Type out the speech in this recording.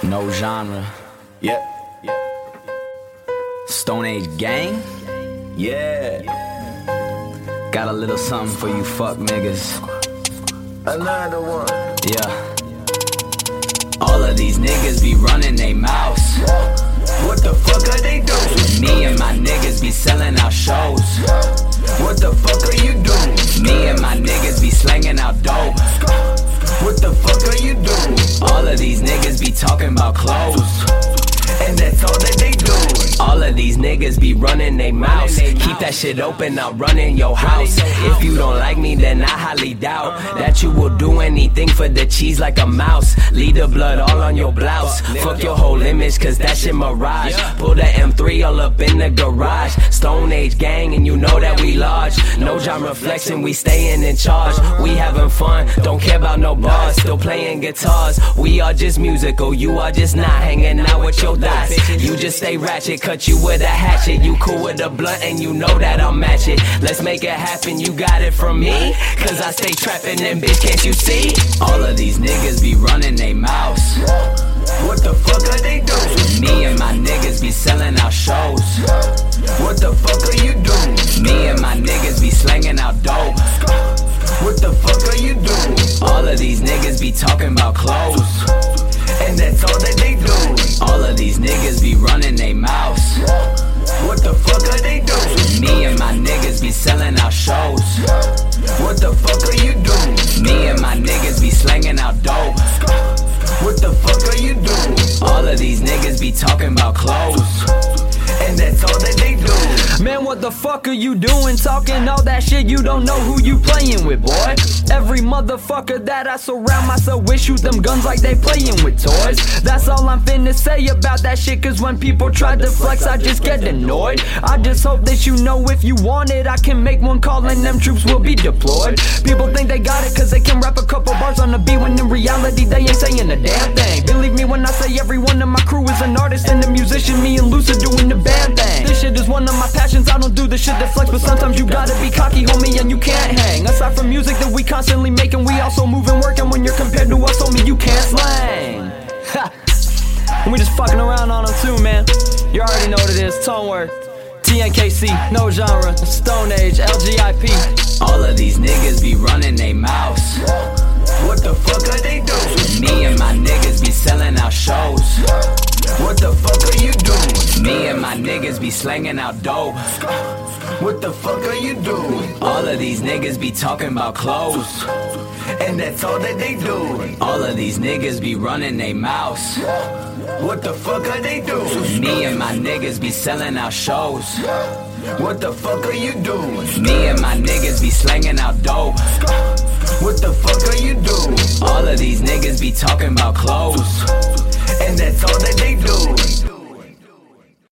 No genre. Yep. Stone Age gang. Yeah. Got a little something for you fuck niggas. Another one. Yeah. All of these niggas be running they mouths. What the fuck are they doing? Me and my niggas be selling out shows. What the fuck are you doing? Me and my niggas be slanging out dope. What the fuck are you doing? All of these niggas be talking about clothes. And that's all that they doing. All of these niggas be running they mouths. Keep that shit open, I'll run in your house. If you don't like me, then I highly doubt that you will do anything for the cheese like a mouse. Leave the blood all on your blouse. Fuck your whole image, cause that shit mirage. Pull the M3 all up in the garage. Stone Age gang, and you know that we large. No genre flexing, we staying in charge. We having fun, don't care about no bars. Still playing guitars, we are just musical. You are just not hanging out with your thoughts. You just stay ratchet, cut you with a hatchet. You cool with a blunt and you know that I'll match it. Let's make it happen, you got it from me. Cause I stay trapping and bitch, can't you see? All of these niggas be running they mouths. What the fuck are they doing? Me and my niggas be selling out shows. What the fuck are you doing? Me and my niggas be slanging out dope. What the fuck are you doing? All of these niggas be talking about clothes. And that's all that they doing. All of these niggas be running they mouths. What the fuck are they doing? Me and my niggas be selling out shows. What the fuck are you doing? Me and my niggas be slanging out dope. What the fuck are you doing? All of these niggas be talking about clothes. And that's all that they do. Man, what the fuck are you doing? Talking all that shit, you don't know who you playing with, boy. Every motherfucker that I surround myself with shoot them guns like they playing with toys. That's all I'm finna say about that shit, cause when people try to flex, I just get annoyed. I just hope that you know if you want it, I can make one call and them troops will be deployed. People think they got it cause they can rap a couple bars on the beat, when in reality they ain't saying a damn thing. Believe me when I say every one of my crew is an artist and a musician. Me and Lucid doing the band thing. This shit is one of my passions, I don't do the shit that flex, but sometimes you gotta be cocky, homie, and you can't hang. Aside from music that we constantly making, we also move and work, and when you're compared to us, homie, you can't slang. Ha! And we just fucking around on them too, man. You already know what it is, Tone Word, TNKC, No Genre, Stone Age, LGIP. All of these niggas be running they mouths. What the fuck are they doing? Me and my niggas be selling out shows. What the fuck are you doing? Me and my niggas be slanging out dope. What the fuck are you doing? All of these niggas be talking about clothes. And that's all that they doing. All of these niggas be running they mouths. What the fuck are they doing? Me and my niggas be selling out shows. What the fuck are you doing? Me and my niggas be slanging out dope. What the fuck are you doing? All of these niggas be talking about clothes.